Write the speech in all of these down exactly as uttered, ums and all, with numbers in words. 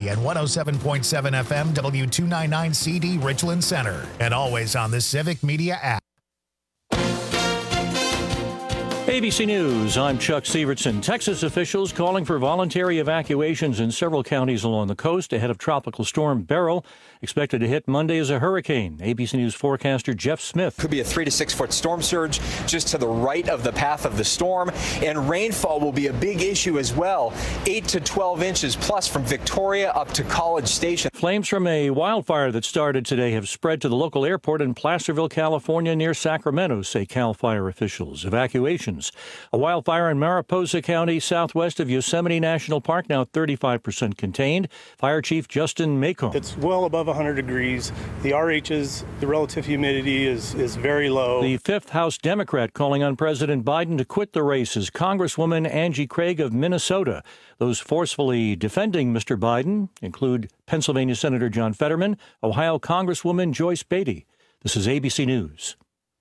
and one oh seven point seven F M W two ninety-nine C D Richland Center, and always on the Civic Media app. A B C News, I'm Chuck Severson. Texas officials calling for voluntary evacuations in several counties along the coast ahead of Tropical Storm Beryl, expected to hit Monday as a hurricane. A B C News forecaster Jeff Smith. Could be a three to six foot storm surge just to the right of the path of the storm, and rainfall will be a big issue as well. eight to twelve inches plus from Victoria up to College Station. Flames from a wildfire that started today have spread to the local airport in Placerville, California, near Sacramento, say CAL FIRE officials. Evacuations. A wildfire in Mariposa County, southwest of Yosemite National Park, now thirty-five percent contained. Fire Chief Justin Macomb. It's well above one hundred degrees. The R H's, the relative humidity is, is very low. The fifth House Democrat calling on President Biden to quit the race is Congresswoman Angie Craig of Minnesota. Those forcefully defending Mister Biden include Pennsylvania Senator John Fetterman, Ohio Congresswoman Joyce Beatty. This is A B C News.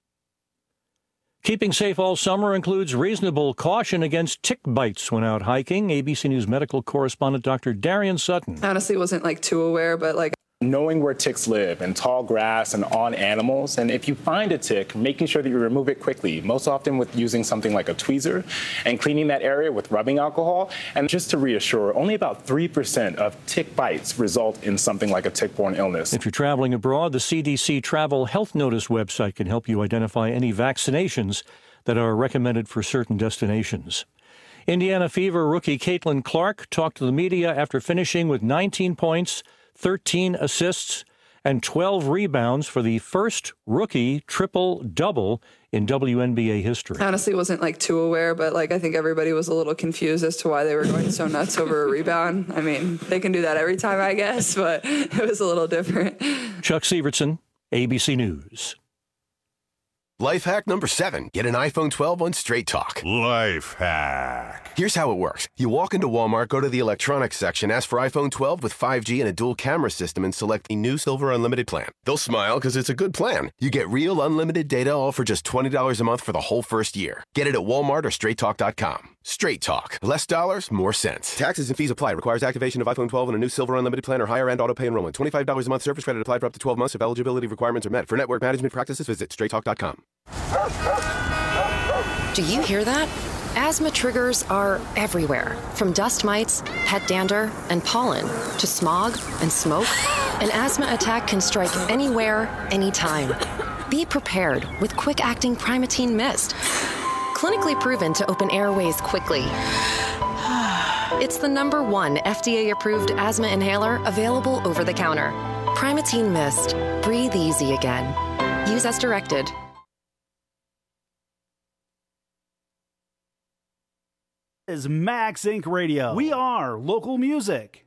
Keeping safe all summer includes reasonable caution against tick bites when out hiking. A B C News medical correspondent Doctor Darian Sutton. Honestly, wasn't like too aware, but like knowing where ticks live in tall grass and on animals, and if you find a tick, making sure that you remove it quickly, most often with using something like a tweezer, and cleaning that area with rubbing alcohol. And just to reassure, only about three percent of tick bites result in something like a tick-borne illness. If you're traveling abroad, the C D C Travel Health Notice website can help you identify any vaccinations that are recommended for certain destinations. Indiana Fever rookie Caitlin Clark talked to the media after finishing with nineteen points, thirteen assists, and twelve rebounds for the first rookie triple-double in W N B A history. Honestly, wasn't like too aware, but like I think everybody was a little confused as to why they were going so nuts over a rebound. I mean, they can do that every time, I guess, but it was a little different. Chuck Severson, A B C News. Life hack number seven. Get an iPhone twelve on Straight Talk. Life hack. Here's how it works. You walk into Walmart, go to the electronics section, ask for iPhone twelve with five G and a dual camera system, and select the new Silver Unlimited plan. They'll smile because it's a good plan. You get real unlimited data all for just twenty dollars a month for the whole first year. Get it at Walmart or straight talk dot com. Straight Talk. Less dollars, more sense. Taxes and fees apply. Requires activation of iPhone twelve and a new Silver Unlimited plan or higher end auto pay enrollment. twenty-five dollars a month service credit applied for up to twelve months if eligibility requirements are met. For network management practices, visit straight talk dot com. Do you hear that? Asthma triggers are everywhere, from dust mites, pet dander, and pollen, to smog and smoke. An asthma attack can strike anywhere, anytime. Be prepared with quick-acting Primatene Mist. Clinically proven to open airways quickly. It's the number one F D A-approved asthma inhaler available over the counter. Primatene Mist. Breathe easy again. Use as directed. Is Max Incorporated. Radio. We are local music.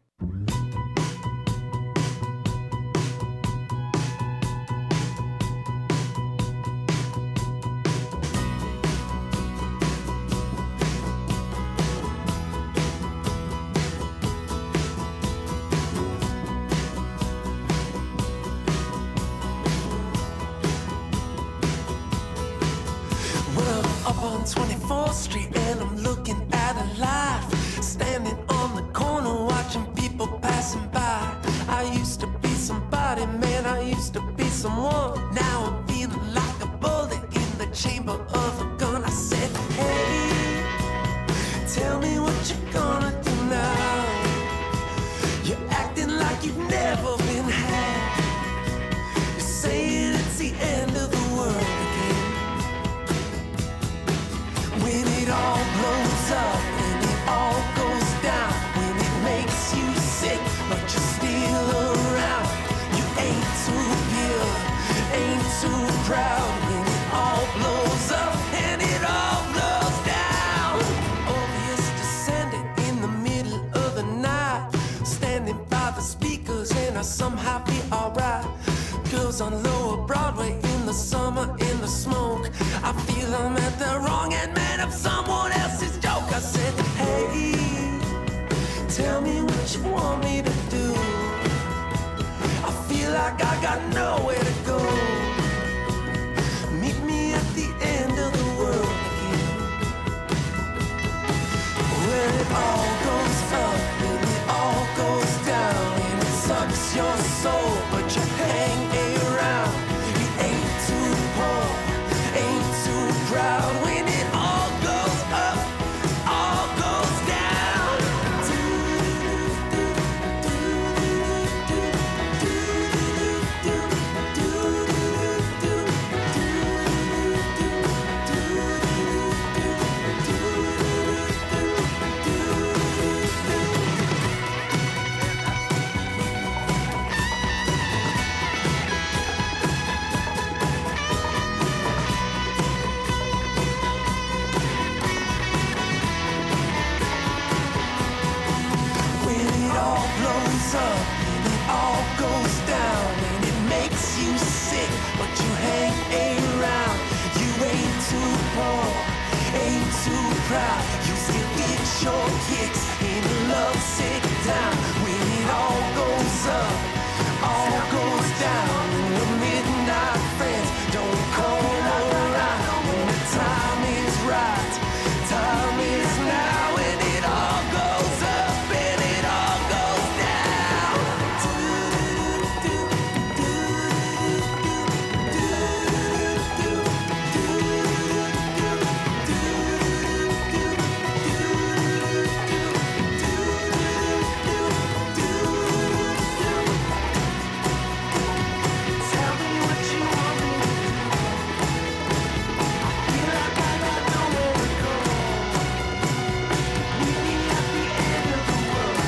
On twenty-fourth Street and I'm looking at a life, standing on the corner watching people passing by. I used to be somebody, man, I used to be someone. Now I'm feeling like a bullet in the chamber of a gun. I said, hey, tell me what you're gonna do now. You're acting like you've never been had. You're saying it's the end of the world again. When it all blows up, when it all goes down, when it makes you sick, but you're still around. You ain't too pure, ain't too proud. When it all blows up and it all blows down. Obvious descending in the middle of the night, standing by the speakers and I somehow be alright. Girls on Lower Broadway in the summer, in the smoke. I feel I'm at the wrong end, man, of someone else's joke. I said, hey, tell me what you want me to do. I feel like I got nowhere to go. Meet me at the end of the world again. When it all goes up, when it all goes down. proud. You still get your kicks in a lovesick town. When it all goes up, all goes down. And the midnight friends don't come around. When the time is right, time is now. And it all goes up and it all goes down. Tell me what you want me to do. Feel like I got nowhere to go. Meet me at the end of the world.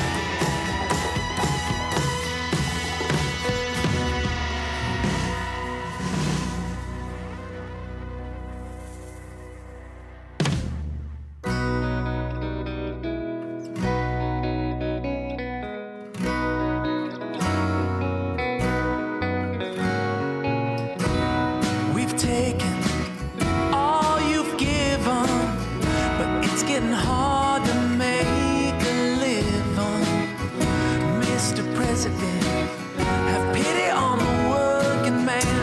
We've taken all you've given, but it's getting hard to make a living. Mister President, have pity on the working man.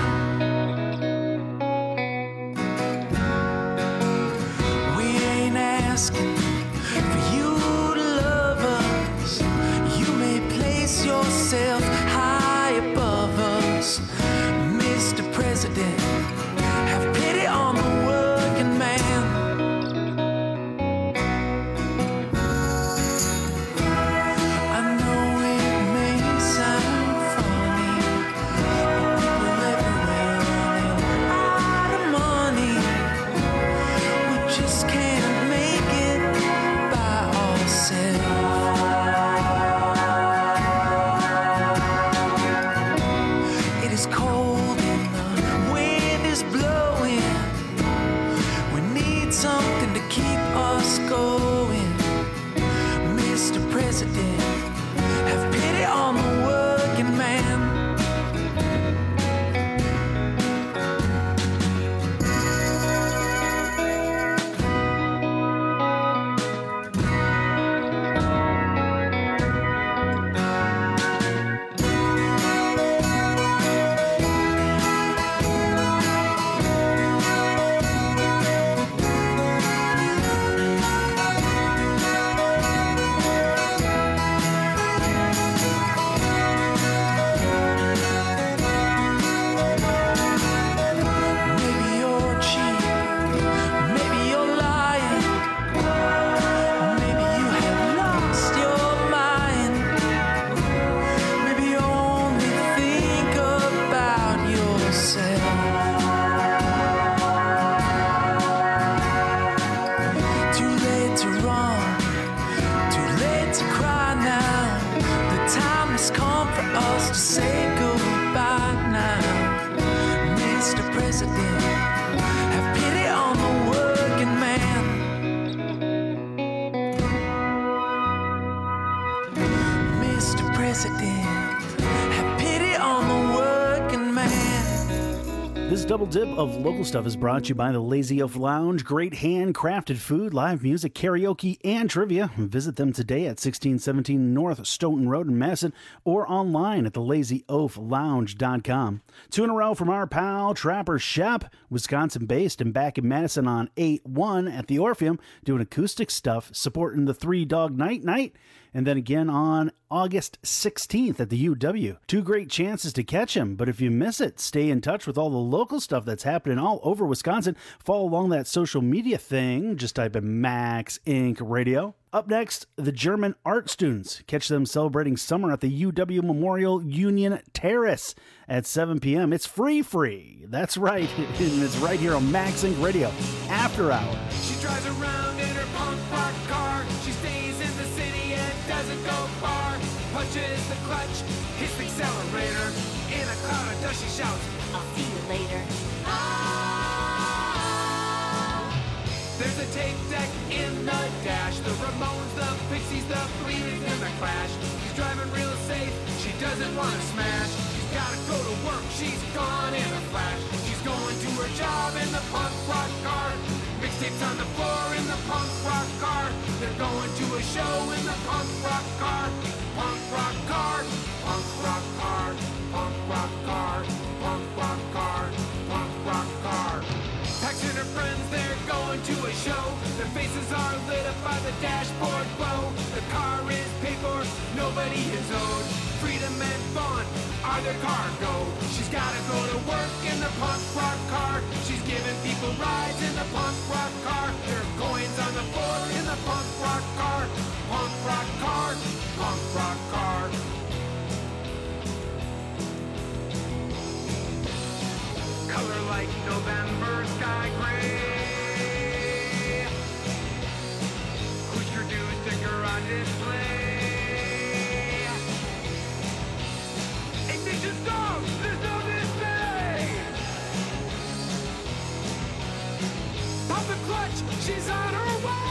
We ain't asking for you to love us. You may place yourself high above us. Mister President, have pity on the working man. I know it may sound funny, but people everywhere running out of money. We just can't make it by ourselves. It is cold and the wind is blowing. We need something to keep us going. Mister President, have pity on the working man. Maybe you're cheap, maybe you're lying, maybe you have lost your mind. Maybe you only think about yourself. Too late to run, too late to cry now. The time has come for us to say goodbye now. Mister President, have pity on the working man. Mister President, have pity on the working man. This double dip of local stuff is brought to you by the Lazy Oaf Lounge. Great handcrafted food, live music, karaoke, and trivia. Visit them today at sixteen seventeen North Stoughton Road in Madison or online at the lazy oaf lounge dot com. Two in a row from our pal Trapper Shep, Wisconsin-based and back in Madison on eight one at the Orpheum, doing acoustic stuff, supporting the Three Dog Night Night. And then again on August sixteenth at the U W. Two great chances to catch him, but if you miss it, stay in touch with all the local stuff that's happening all over Wisconsin. Follow along that social media thing. Just type in Max Incorporated Radio. Up next, the German art students. Catch them celebrating summer at the U W Memorial Union Terrace at seven p.m. It's free free. That's right. And it's right here on Max Incorporated Radio. After Hours. She drives around in her punk rock car. She stays in the city and doesn't go far. Punches the clutch, hits the accelerator. In a cloud of dust she shouts, I'll see you later. There's a tape deck in the dash. The Ramones, the Pixies, the Bleeding, and the Clash. She's driving real safe, she doesn't want to smash. She's gotta go to work, she's gone in a flash. She's going to her job in the punk rock car. Mixtapes on the floor in the punk rock going to a show in the punk rock car. Punk rock car, punk rock car, punk rock car, punk rock car, punk rock car. Pax and her friends, they're going to a show. Their faces are lit up by the dashboard glow. The car is paid for, nobody is owed. Freedom and fun are their cargo. She's gotta go to work in the punk rock car. She's giving people rides in the punk rock car. There are coins on the floor in the punk rock car. Punk rock car, punk rock car. Color like November sky gray. Push your dude sticker on display. Ignition stop! There's no display! Pop the clutch! She's on her way!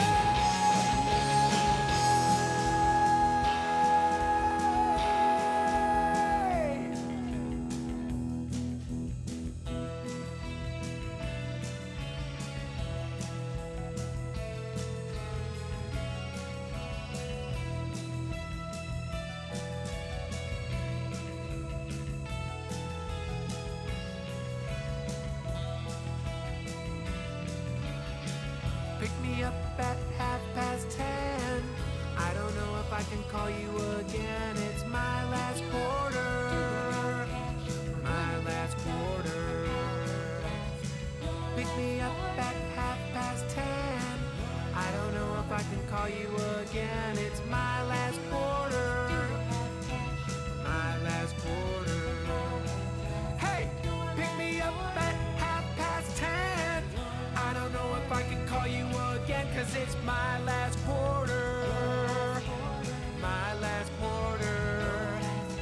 Pick me up at half past ten. I don't know if I can call you again. It's my last quarter. My last quarter. Pick me up at half past ten. I don't know if I can call you again. It's my last quarter. My last quarter. Hey, pick me up at half past ten. I don't know if I can call you again, cause it's my last quarter. My last quarter.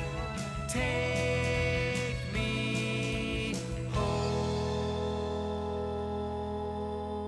Take me home.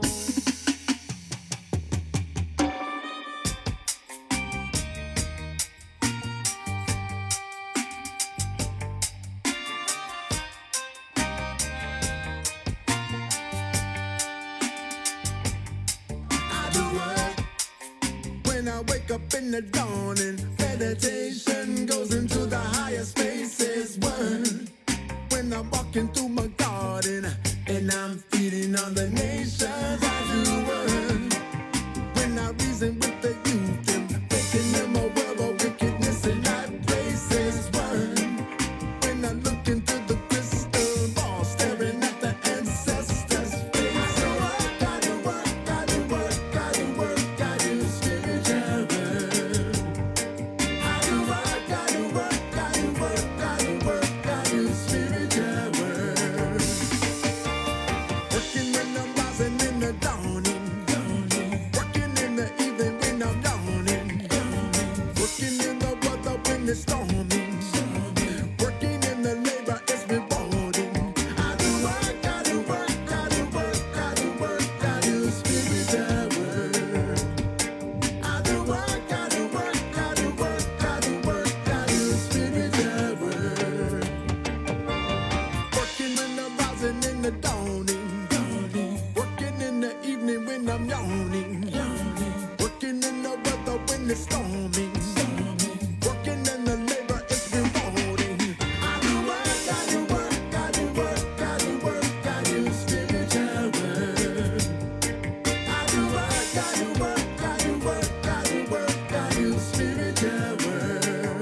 When I wake up in the dawning, meditation goes into the higher spaces. One, when I'm walking through my garden and I'm feeding on the nations, I do one. When I reason with the youth and making them aware of wickedness in high places. One, when I look into the crystal ball, staring at the ancestors' face. So I gotta work, gotta work, gotta work, gotta spiritual work. I do work, gotta work, gotta work, gotta work, gotta spiritual work. Working when I'm rising in the dawning, working in the evening when I'm yawning, working in the weather when it's storming, working in the labor it's rewarding. I do work, gotta work, gotta work, gotta work, gotta spiritual work. I do work, gotta work, gotta work, gotta work, gotta spiritual work. Working when I'm rising in the dawning, working in the evening when I'm yawning, working in the weather when it's storming, working in the labor it's rewarding. I do work, gotta work, gotta work, gotta work, gotta spiritual work. I do work, gotta work, gotta work, gotta work, gotta spiritual work.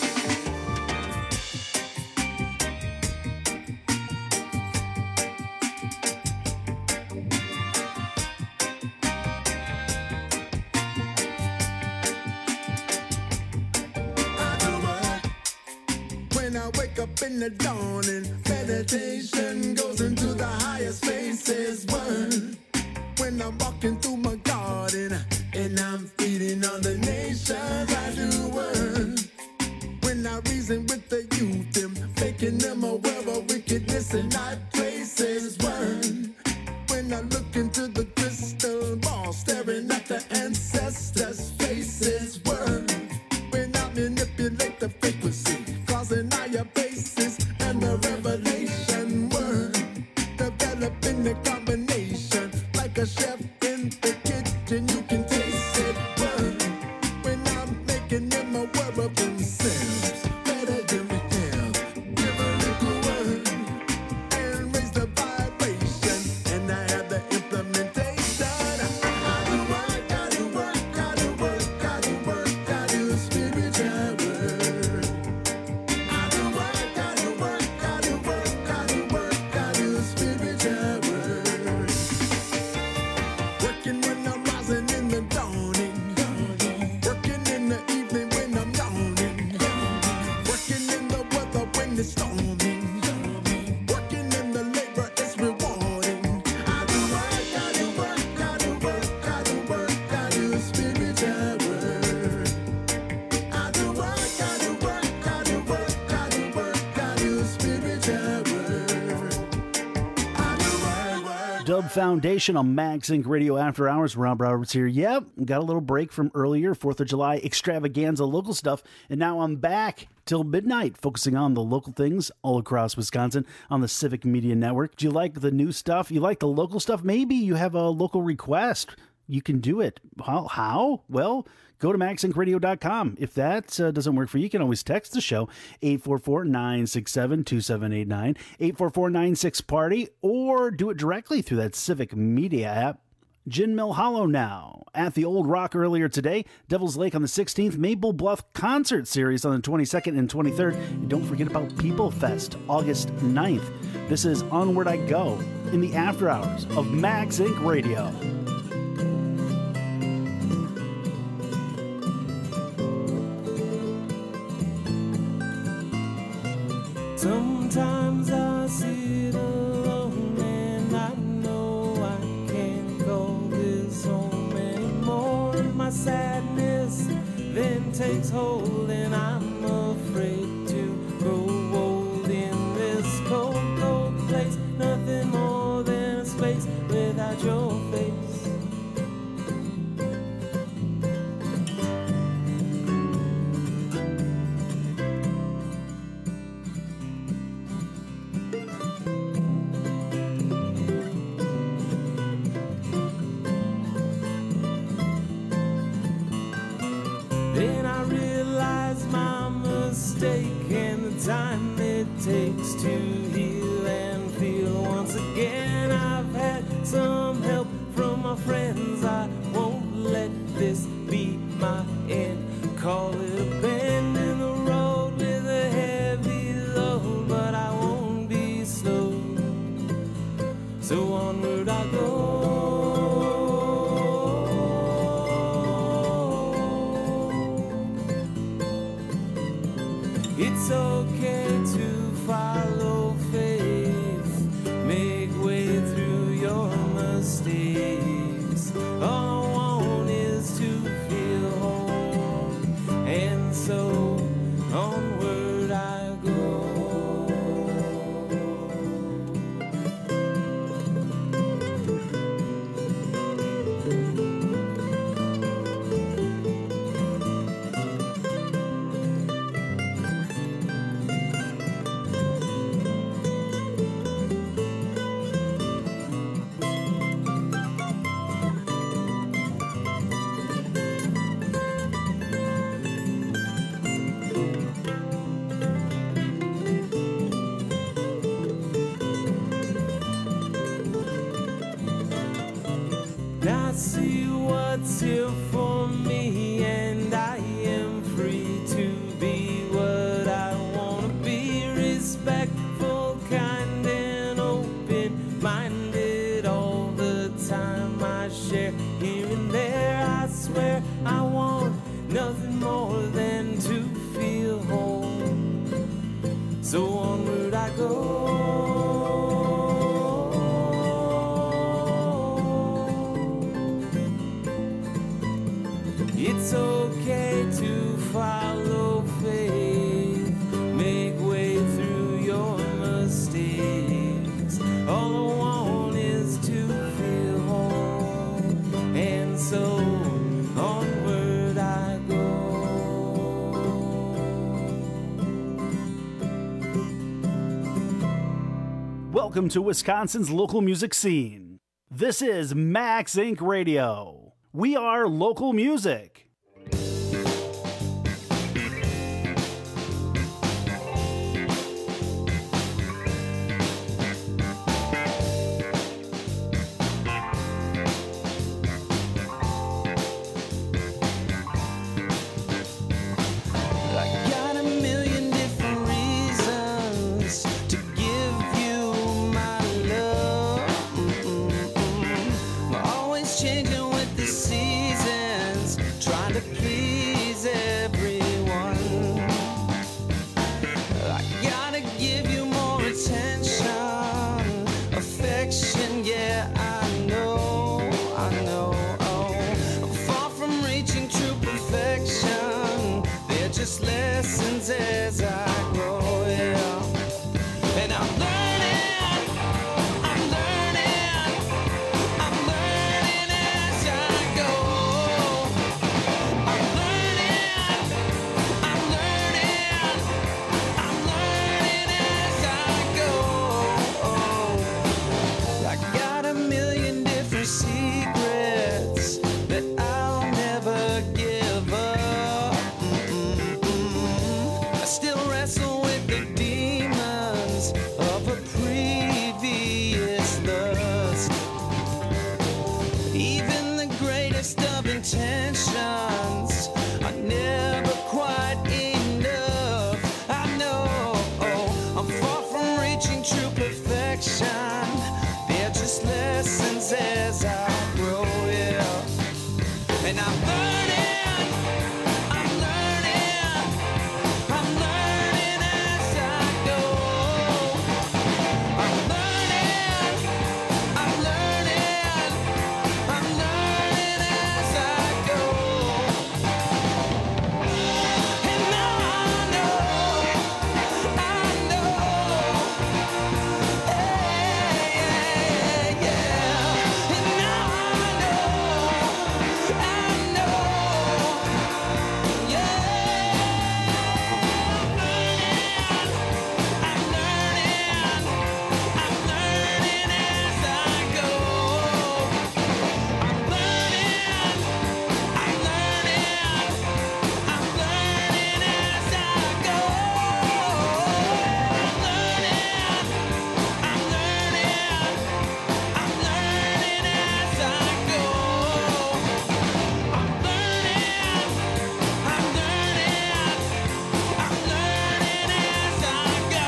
When I wake up in the dawning, meditation goes into the higher spaces. One, when I'm walking through my garden and I'm feeding on the nations, I do one. When I reason with the youth and making them aware of wickedness in high places. One, when I look into the crystal ball, staring at the ancestors' faces. One, when I manipulate the frequency, causing higher bases and the revelation. One, developing the combination like a chef in the kitchen. You can taste it. Dub Foundation on MagSync Radio After Hours. Rob Roberts here. Yep, got a little break from earlier, fourth of July extravaganza local stuff, and now I'm back till midnight, focusing on the local things all across Wisconsin on the Civic Media Network. Do you like the new stuff? You like the local stuff? Maybe you have a local request. You can do it. How? How? Well, go to mag sync radio dot com. If that uh, doesn't work for you, you can always text the show, eight four four, nine six seven, two seven eight nine, eight four four, nine six, party, or do it directly through that Civic Media app. Gin Mill Hollow now. At the Old Rock earlier today, Devil's Lake on the sixteenth, Maple Bluff Concert Series on the twenty-second and twenty-third. And don't forget about People Fest, August ninth. This is Onward I Go in the after hours of MagSync Radio. Sometimes I sit alone and I know I can't call this home anymore. My sadness then takes hold and I'm afraid to grow old in this cold, cold place. Nothing more than a space without your face. Then I realize my mistake and the time it takes to heal and feel once again. I've had some help from my friends. I won't let this be my end. Call it a bend in the road with a heavy load, but I won't be slow. So onward I go. It's okay to follow faith, make way through your mistakes. All I want is to feel home, and so onward I go. I see what's here for me, and I am free to be what I want to be. Respectful, kind, and open-minded all the time. I share here and there. I swear I want nothing more than to feel home. So onward I go. It's okay to follow faith, make way through your mistakes. All I want is to feel home, and so onward I go. Welcome to Wisconsin's local music scene. This is MagSync Radio. We are local music. Just lessons as I grow, yeah. And I'm learning, I'm learning, still wrestle with the demons of a previous lust. Even the greatest of intentions are never quite enough. I know I'm far from reaching true perfection. They're just lessons as I grow, yeah. And I'm learning, I'm learning, I'm learning as I go. I'm learning, I'm learning, I'm learning as I go. And now I know, I know, yeah, yeah, yeah. And now I know, I know, yeah. I'm learning, I'm learning as I go. I'm learning, I'm learning, I'm learning as I go. I'm learning, I'm learning, I'm learning as I go. I'm learning, I'm learning, I'm learning as I go.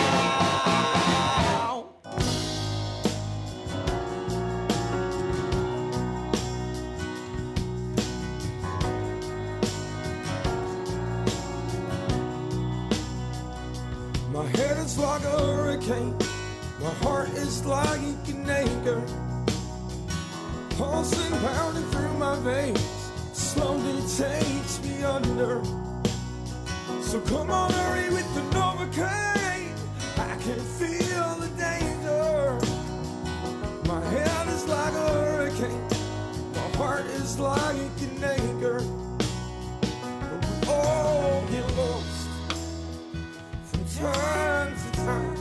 My head is like a hurricane, my heart is like an anchor, pulsing, pounding through my veins, slowly takes me under. So come on, hurry with the Novocaine, I can feel the danger. My head is like a hurricane, my heart is like an anchor, but we all get lost from time to time.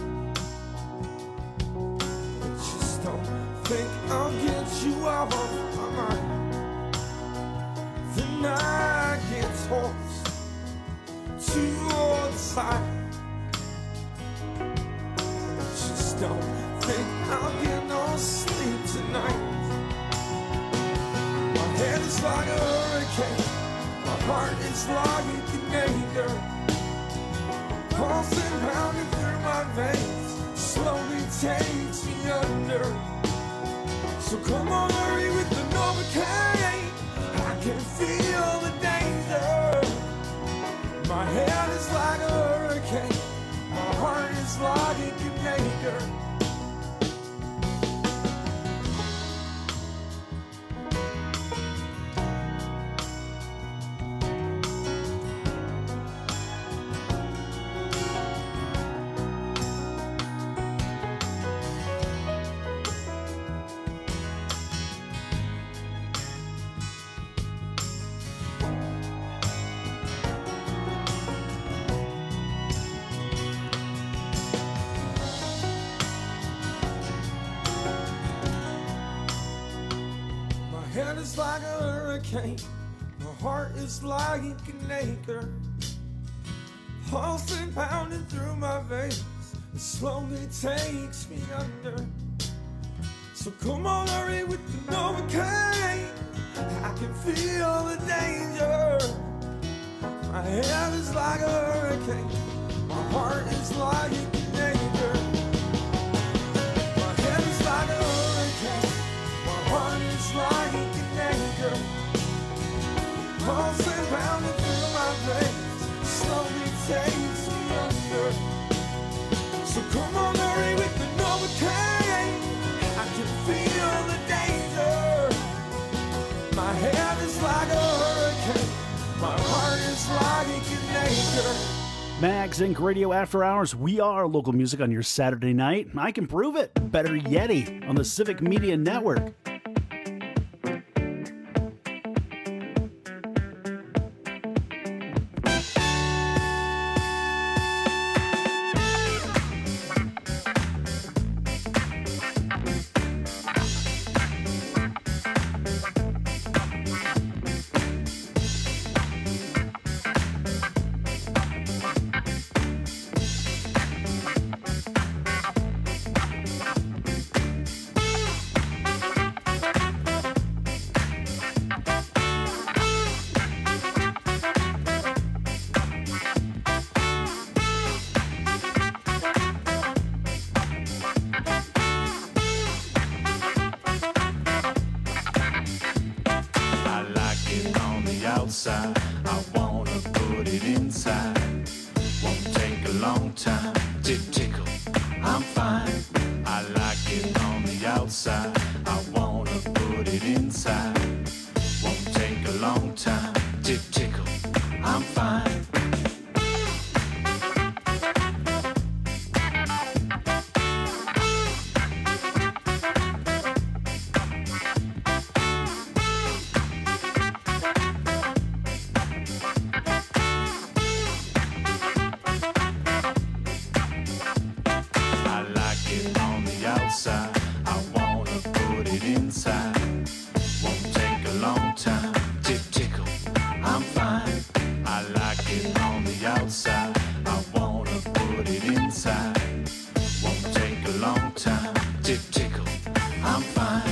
But just don't think I'll get you off my mind. Then I get tossed to the side. Just don't think I'll get no sleep tonight. My head is like a hurricane, my heart is like an anchor, pulsing, pounding through my veins, slowly takes me under. So come on, hurry with the Novocaine, I can feel the danger. My head is like a hurricane, my heart is like an anchor. My head is like a hurricane, my heart is like an anchor, pulsing, pounding through my veins, it slowly takes me under. So come on, hurry with the Novocaine, I can feel the danger. My head is like a hurricane, my heart is like an anchor. My head is like a hurricane, my heart is like an anchor, pulsing, pounding through my veins, slowly takes me under. So come on, hurry with the Novocaine, I can feel the danger. My head is like a hurricane, my heart is like an anchor. Mags Incorporated. Radio After Hours. We are local music on your Saturday night. I can prove it. Better Yeti on the Civic Media Network. long time to tickle. I'm fine. I like it on the outside. I wanna put it inside. Won't take a long time to tickle. I'm fine. I wanna put it inside. Won't take a long time to tickle. I'm fine. I like it on the outside. I wanna put it inside. Won't take a long time to tickle. I'm fine.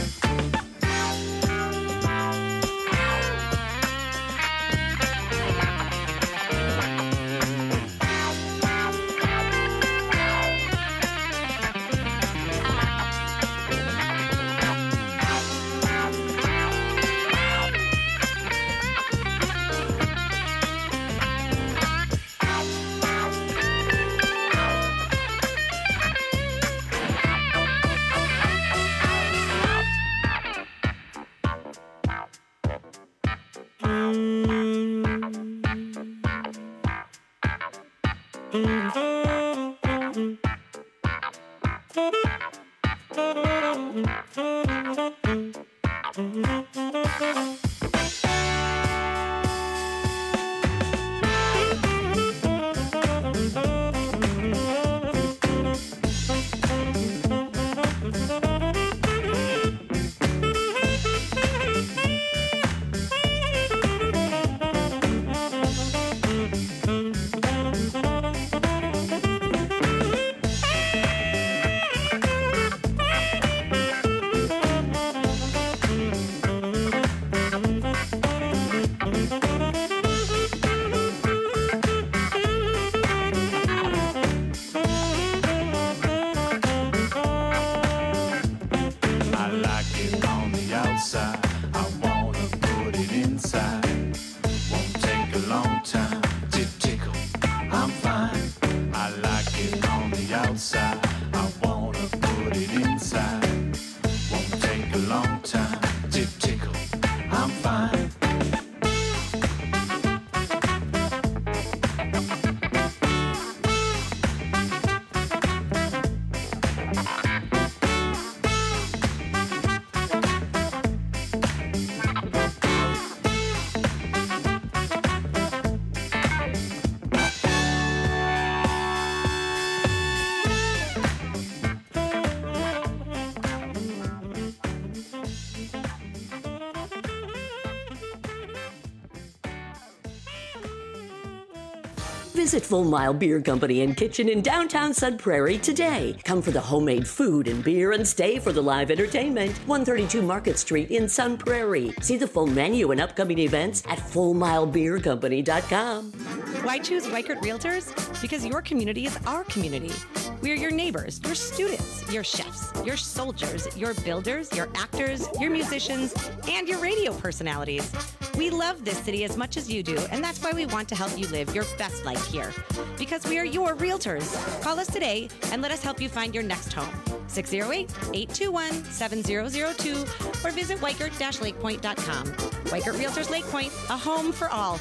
Visit Full Mile Beer Company and Kitchen in downtown Sun Prairie today. Come for the homemade food and beer and stay for the live entertainment. one thirty-two Market Street in Sun Prairie. See the full menu and upcoming events at full mile beer company dot com. Why choose Weichert Realtors? Because your community is our community. We are your neighbors, your students, your chefs, your soldiers, your builders, your actors, your musicians, and your radio personalities. We love this city as much as you do, and that's why we want to help you live your best life here. Because we are your realtors. Call us today and let us help you find your next home. six oh eight, eight two one, seven oh oh two or visit weichert dash lake point dot com. Weichert Realtors Lake Point, a home for all.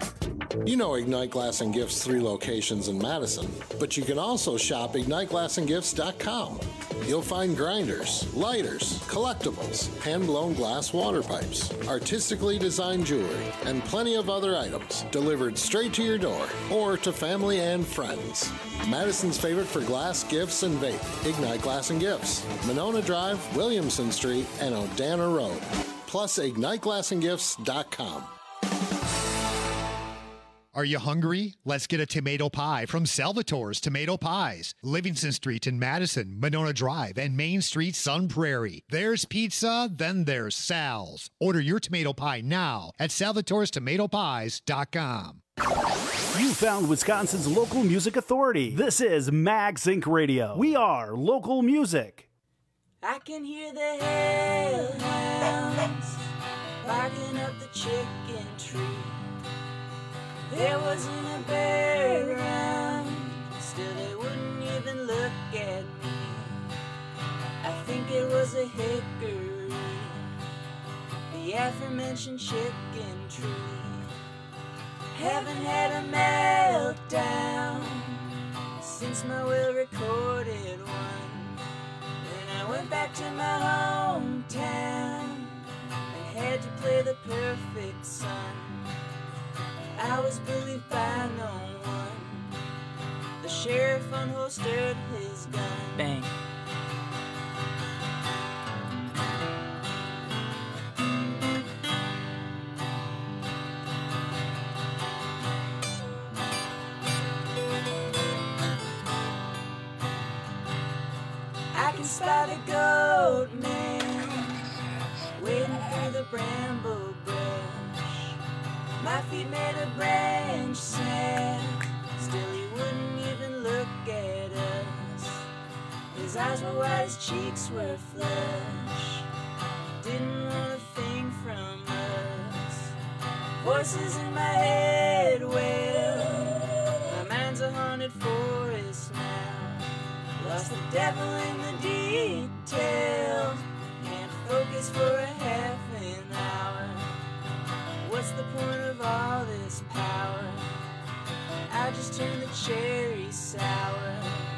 You know Ignite Glass and Gifts' three locations in Madison, but you can also shop ignite glass and gifts dot com. You'll find grinders, lighters, collectibles, hand-blown glass water pipes, artistically designed jewelry, and plenty of other items delivered straight to your door or to family and friends. Madison's favorite for glass, gifts, and vape, Ignite Glass and Gifts, Monona Drive, Williamson Street, and Odana Road. Plus ignite glass and gifts dot com. Are you hungry? Let's get a tomato pie from Salvatore's Tomato Pies. Livingston Street in Madison, Monona Drive, and Main Street, Sun Prairie. There's pizza, then there's Sal's. Order your tomato pie now at salvatores tomato pies dot com. You found Wisconsin's local music authority. This is Mag Sync Radio. We are local music. I can hear the hellhounds barking up the chicken tree. There wasn't a bear around, was a hickory, the aforementioned chicken tree. Haven't had a meltdown since my well-recorded one. Then I went back to my hometown and had to play the perfect son. I was believed by no one. The sheriff unholstered his gun. Bang. I can spy the goat man wading through the bramble brush. My feet made a branch snap, still he wouldn't even look at us. His eyes were wide, his cheeks were flush, didn't want a thing from us. Voices in my head wail, my mind's a haunted forest now. Lost the devil in the details, can't focus for a half an hour. What's the point of all this power? I just turned the cherry sour.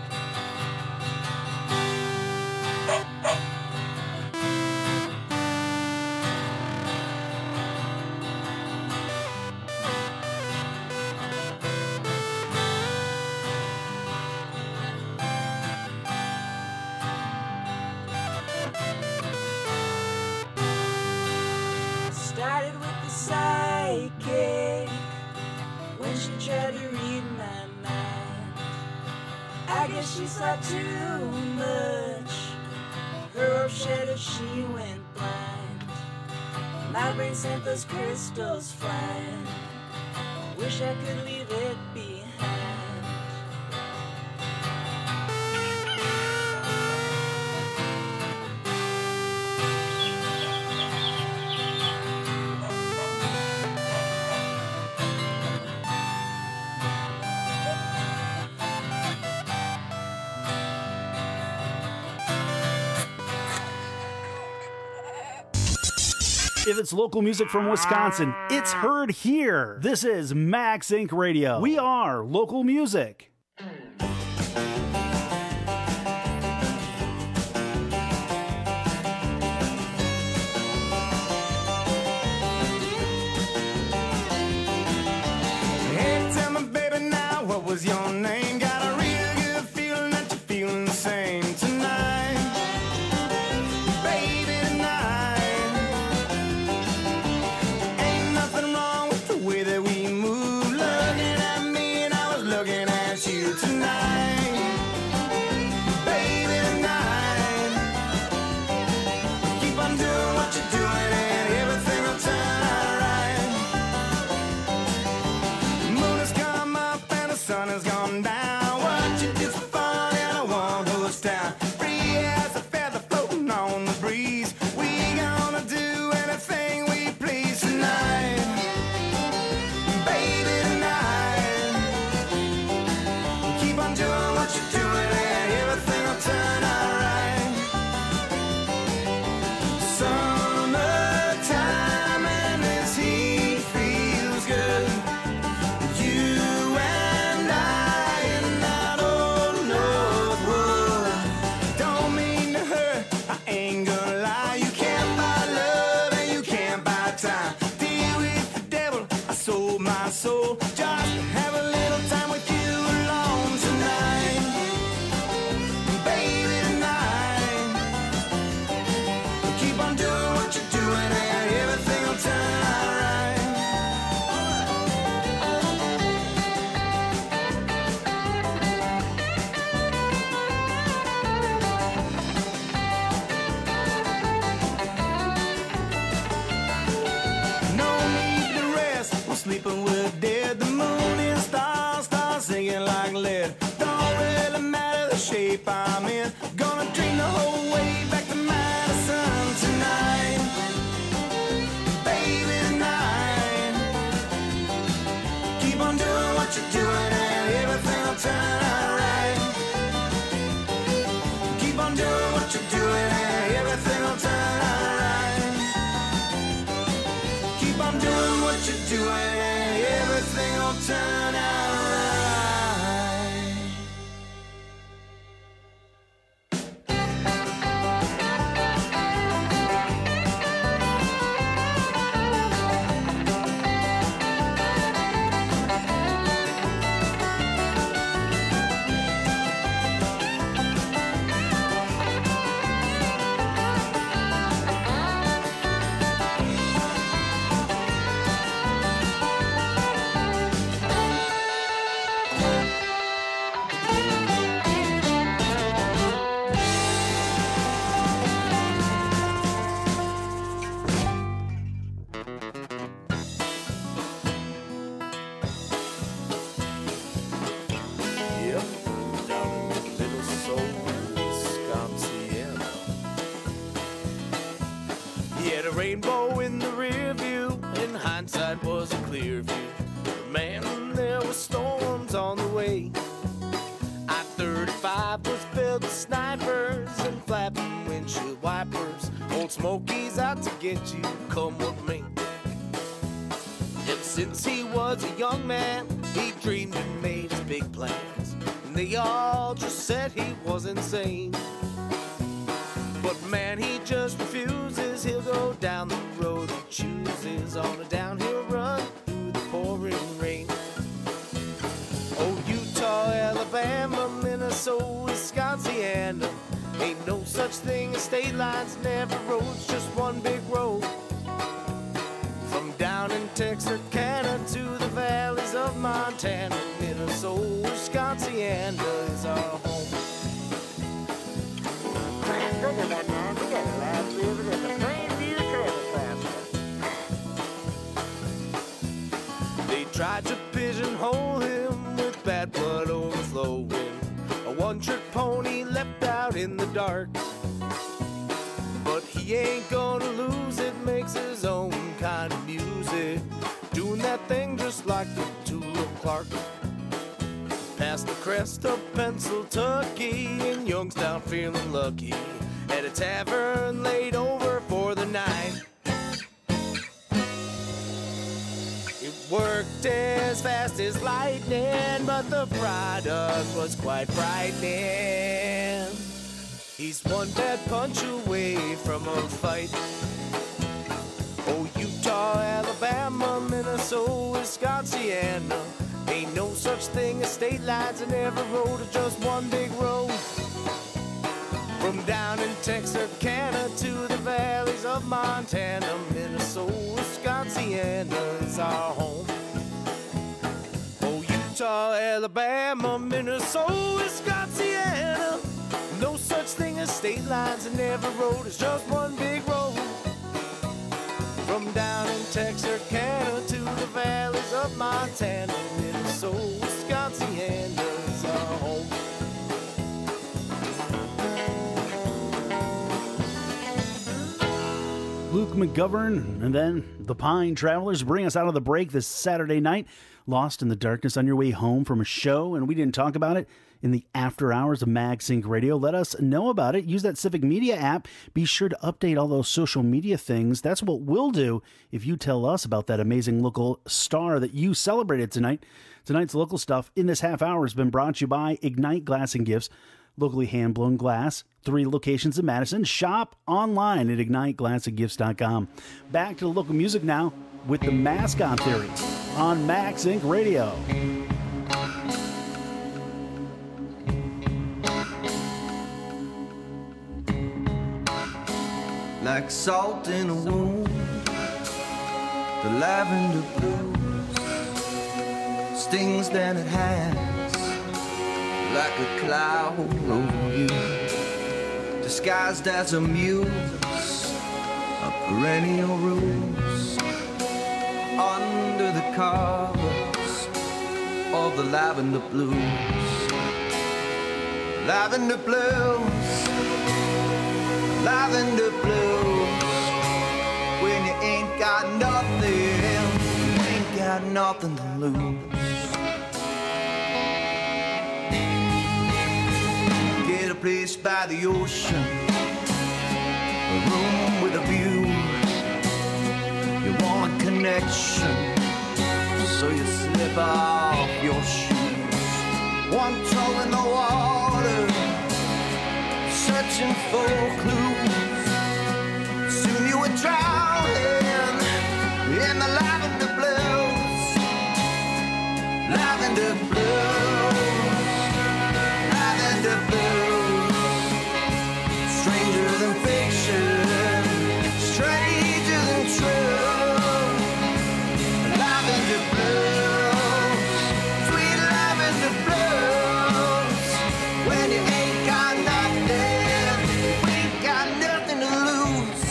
Started with the psychic when she tried to read my mind. I guess she saw too much. Her orb shattered, she went blind. My brain sent those crystals flying. Wish I could leave it behind. If it's local music from Wisconsin, it's heard here. This is Max Inc Radio. We are local music. Hey, tell me, baby, now what was your name? Got a real good feeling that you're feeling the same tonight, baby, tonight. Ain't nothing wrong with the way that we move. Looking at me and I was looking at you tonight, baby, tonight. Keep on doing what you're doing and everything will turn out right. Moon has come up and the sun has gone down. What you do for fun and I won't host down. Free as a feather floating on the breeze. We gonna do anything we please tonight, baby, tonight. Keep on doing what you're doing and everything will turn out right. Summertime and this heat feels good. You and I in that old Northwood. Don't mean to hurt, I ain't gonna lie. You can't buy love and you can't buy time. Deal with the devil, I sold my soul just to have a little time with you alone tonight, baby, tonight. Keep on doing what you're doing and everything will turn out right. No need to rest, we're sleeping, we're dead. The moon and stars start singing like lead. Don't really matter the shape I'm in. Gonna dream the whole way back to Madison tonight, baby, tonight. Keep on doing what you're doing and everything will turn out right. Keep on doing what you're doing and everything sight was a clear view. But man, there were storms on the way. I thirty-five was filled with snipers and flapping windshield wipers. Old Smokey's out to get you, come with me. Ever since he was a young man, he dreamed and made his big plans. And they all just said he was insane. But man, he just refuses. He'll go down the road he chooses on a downhill run through the pouring rain. Oh, Utah, Alabama, Minnesota, Wisconsin, ain't no such thing as state lines, never roads, just one big road. From down in Texarkana to the valleys of Montana, Minnesota, Wisconsin is our home. Think of that, man. We got a laugh living in the Plainview Travel Plaza. They tried to pigeonhole him with bad blood overflowing. A one-trick pony left out in the dark. But he ain't gonna lose it, makes his own kind of music. Doing that thing just like the Tulip Clark. Past the crest of Pennsylvania in Youngstown, feeling lucky. At a tavern laid over for the night. It worked as fast as lightning, but the product was quite frightening. He's one bad punch away from a fight. Oh, Utah, Alabama, Minnesota, Wisconsin, ain't no such thing as state lines, and every road is just one big road. From down in Texarkana to the valleys of Montana, Minnesota, Wisconsin is our home. Oh, Utah, Alabama, Minnesota, Wisconsin, no such thing as state lines, and every road is just one big road. From down in Texarkana to the valleys of Montana, Minnesota, Wisconsin is our home. Luke McGovern, and then the Pine Travelers bring us out of the break this Saturday night. Lost in the darkness on your way home from a show, and we didn't talk about it in the after hours of MagSync Radio. Let us know about it. Use that Civic Media app. Be sure to update all those social media things. That's what we'll do if you tell us about that amazing local star that you celebrated tonight. Tonight's local stuff in this half hour has been brought to you by Ignite Glass and Gifts. Locally hand-blown glass, three locations in Madison. Shop online at ignite glass and gifts dot com. Back to the local music now with the Mascot Theory on MagSync Radio. Like salt in a wound, the lavender blues stings than it has, like a cloud over you, disguised as a muse, a perennial rose, under the covers of the lavender blues. Lavender blues, lavender blues, when you ain't got nothing, you ain't got nothing to lose. Get a place by the ocean, a room with a view. You want a connection, so you slip off your shoes. One toe in the water, searching for clues. Soon you were drowning in the lavender blues. Lavender blues, lavender blues. Stranger than fiction, stranger than true. Lavender blues, sweet lavender blues. When you ain't got nothing, we ain't got nothing to lose.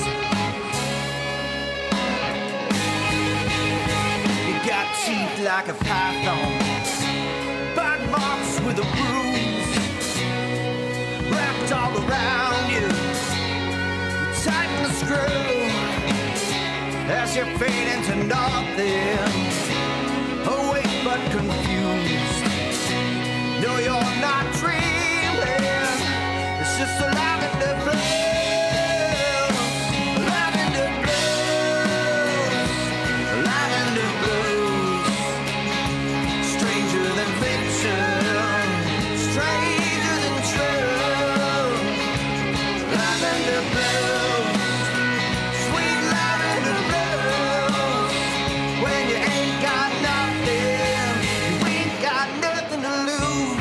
You got teeth like a python, bite marks with a bruise, wrapped all around you. Tighten the screw as as you fade into nothing, awake but confused. No, you're not dreaming, it's just a lavender blues, lavender blues, lavender blues. Stranger than fiction, stranger than true. Lavender blues, sweet lavender blues. When you ain't got nothing, you ain't got nothing to lose.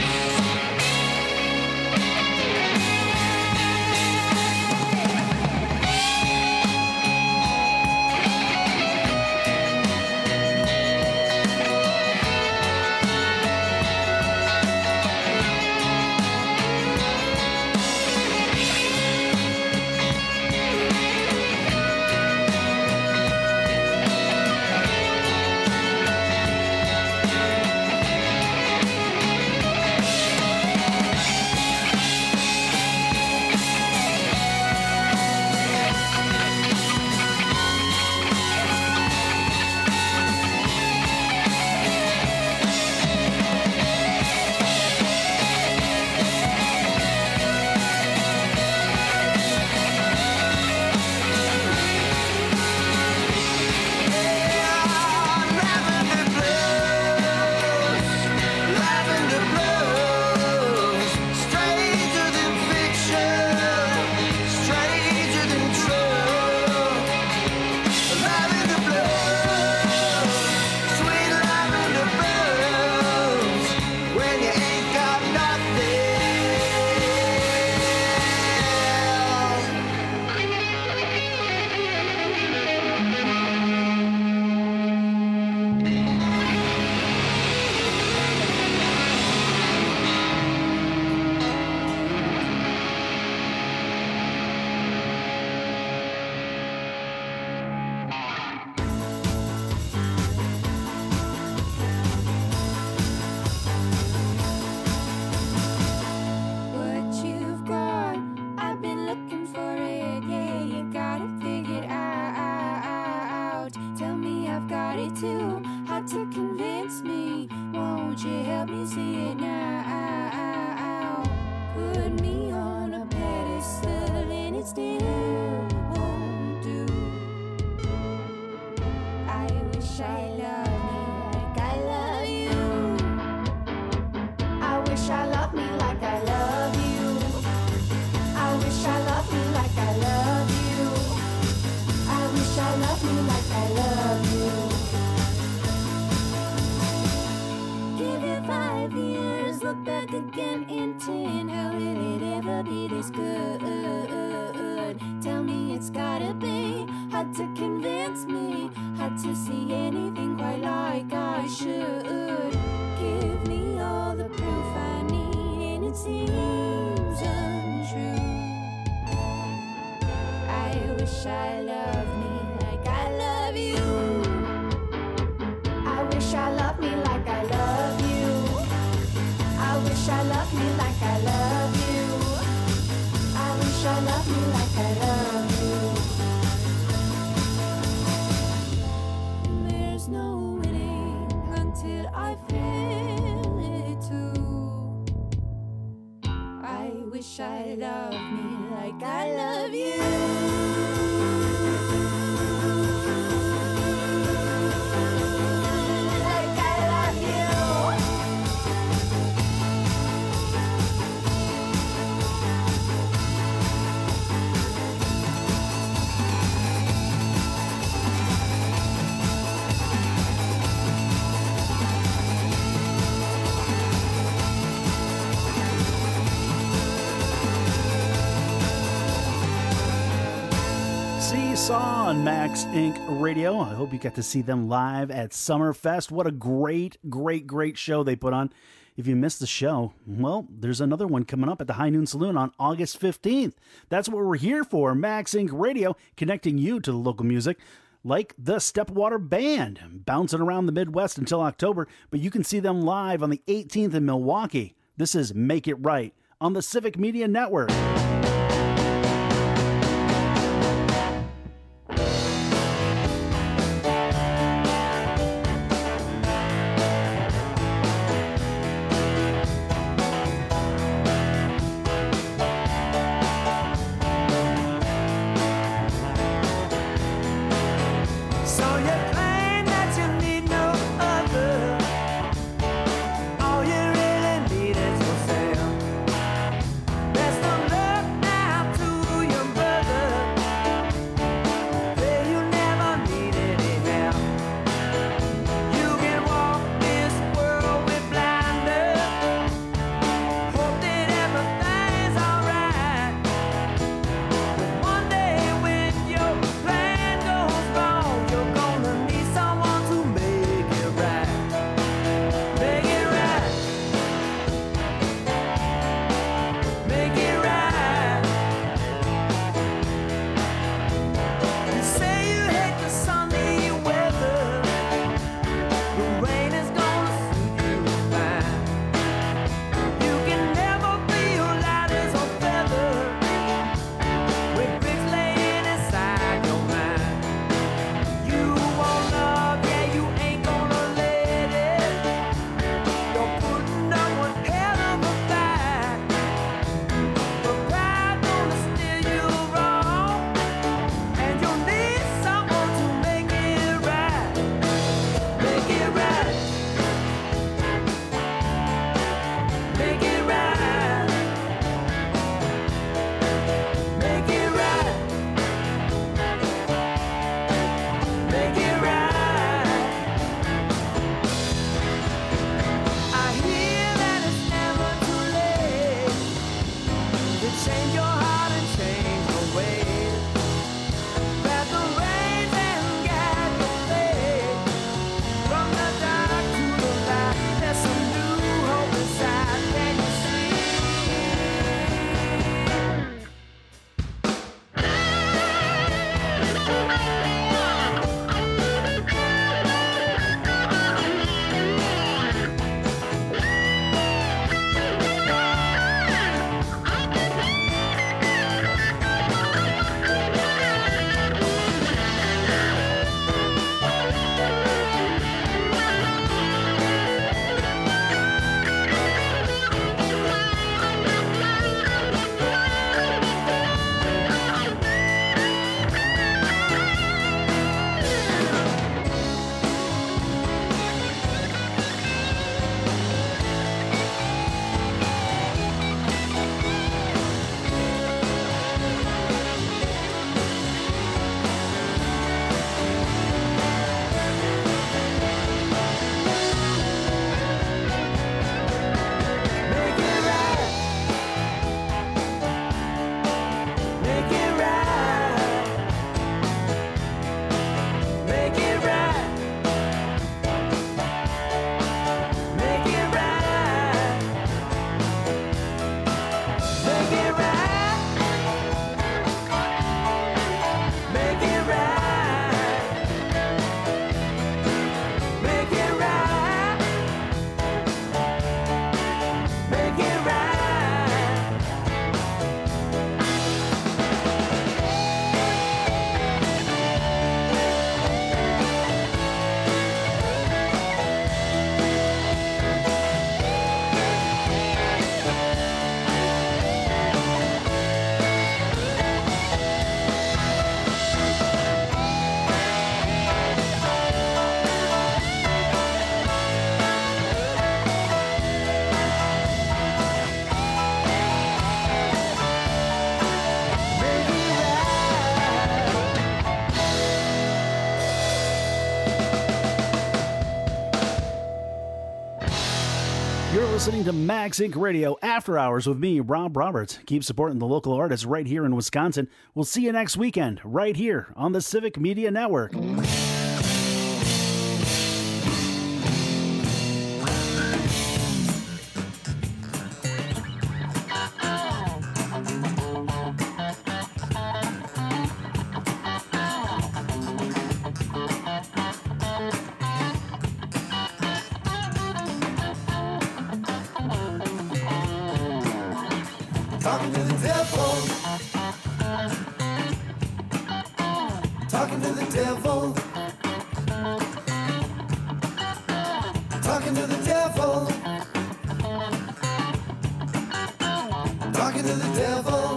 Lavender blues, stranger than fiction, stranger than true. Lavender blues, sweet lavender blues. When you ain't got What you've got, I've been looking for it. Yeah, you got it figured out. Tell me I've got it too. Hard to convince me. Won't you help me see it now? Put me on a pedestal and it still won't do. I wish I loved me like I love you. I wish I loved me like I love you. I wish I loved me like I love you. I wish I loved me like I love you. Give it five years, look back again in ten. How will it ever be this good? Tell me it's gotta be hard to convince me, hard to see anything quite like I should. Give me all the proof I need and it seems untrue. I wish I loved me like I love you. I wish I loved me like I love you. I wish I loved me like I love you. I wish I loved me like I love you. There's no winning until I feel it too. I wish I loved me like I love you. Like I love you. Seesaw on Max Incorporated. Radio. I hope you got to see them live at Summerfest. What a great, great, great show they put on. If you missed the show, well, there's another one coming up at the High Noon Saloon on August fifteenth. That's what we're here for. Max Incorporated Radio, connecting you to the local music like the Stepwater Band, bouncing around the Midwest until October, but you can see them live on the eighteenth in Milwaukee. This is Make It Right on the Civic Media Network. listening to Max Incorporated. Radio After Hours with me, Rob Roberts. Keep supporting the local artists right here in Wisconsin. We'll see you next weekend right here on the Civic Media Network. Talking to the devil. Talking to the devil. Talking to the devil. Talking to the devil.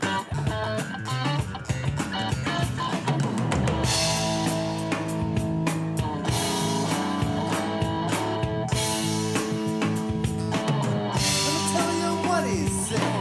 Let me tell you what he said.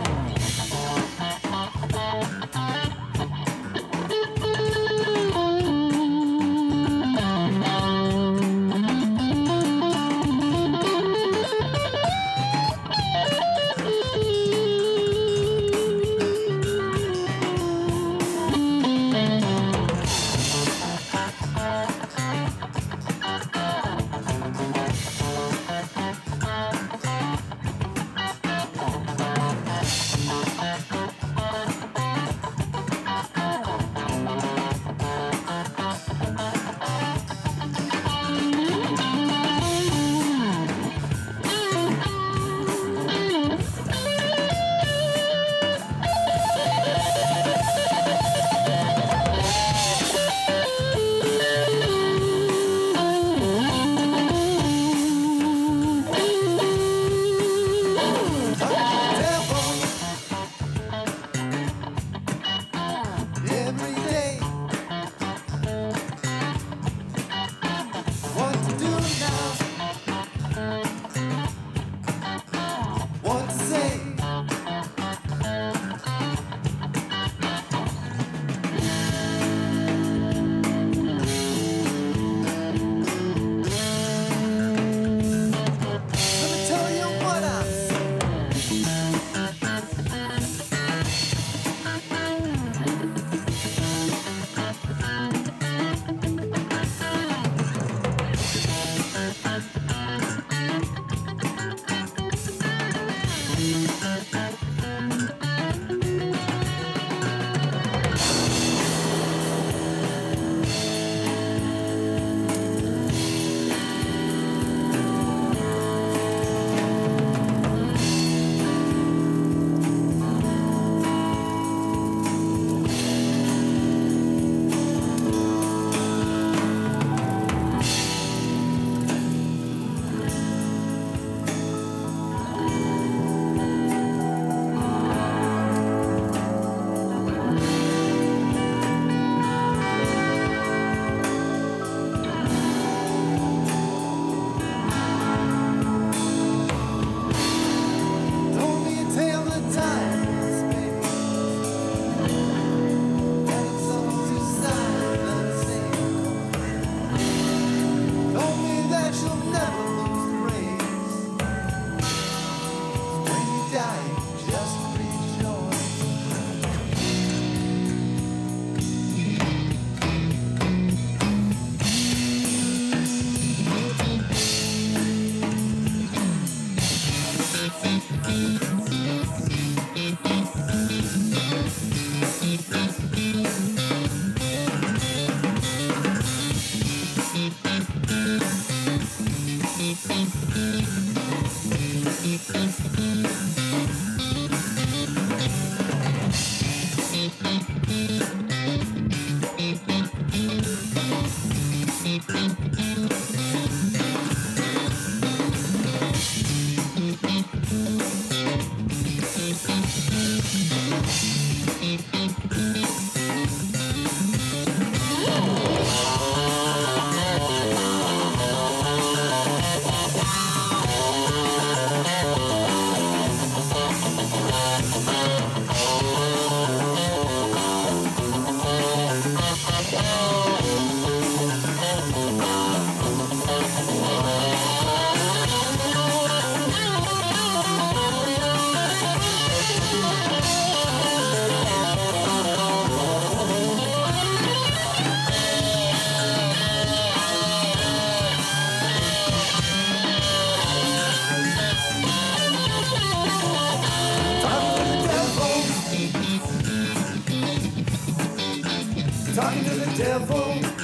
devil.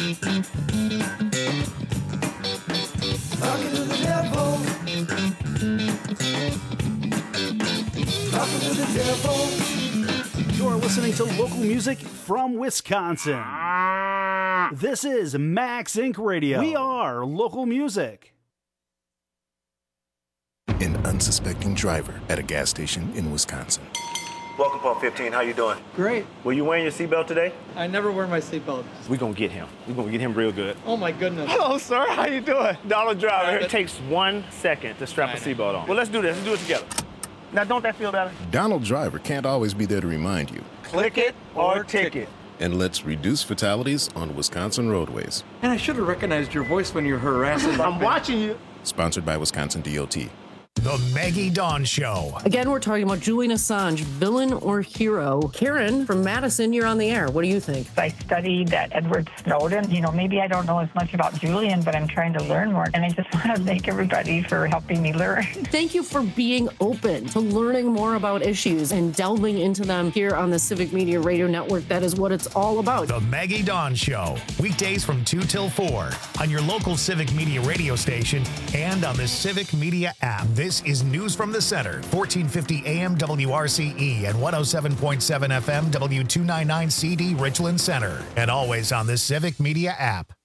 Talking to the devil. Talking to the devil. You're listening to local music from Wisconsin. This is Max Incorporated. Radio. We are local music. An unsuspecting driver at a gas station in Wisconsin. Welcome, Pump fifteen. How you doing? Great. Were you wearing your seatbelt today? I never wear my seatbelt. We're gonna get him. We're gonna get him real good. Oh my goodness. Hello, sir. How you doing? Donald Driver. It takes one second to strap a seatbelt on. Well, let's do this. Let's do it together. Now, don't that feel better? Donald Driver can't always be there to remind you. Click it or ticket. And let's reduce fatalities on Wisconsin roadways. And I should have recognized your voice when you're harassing. I'm watching you. Sponsored by Wisconsin D O T. The Maggie Dawn Show. Again, we're talking about Julian Assange, villain or hero. Karen from Madison, you're on the air. What do you think? I studied that Edward Snowden. You know, maybe I don't know as much about Julian, but I'm trying to learn more. And I just want to thank everybody for helping me learn. Thank you for being open to learning more about issues and delving into them here on the Civic Media Radio Network. That is what it's all about. The Maggie Dawn Show. Weekdays from two till four on your local Civic Media radio station and on the Civic Media app. This is News from the Center, fourteen fifty A M W R C E and one oh seven point seven F M W two ninety-nine C D Richland Center, and always on the Civic Media app.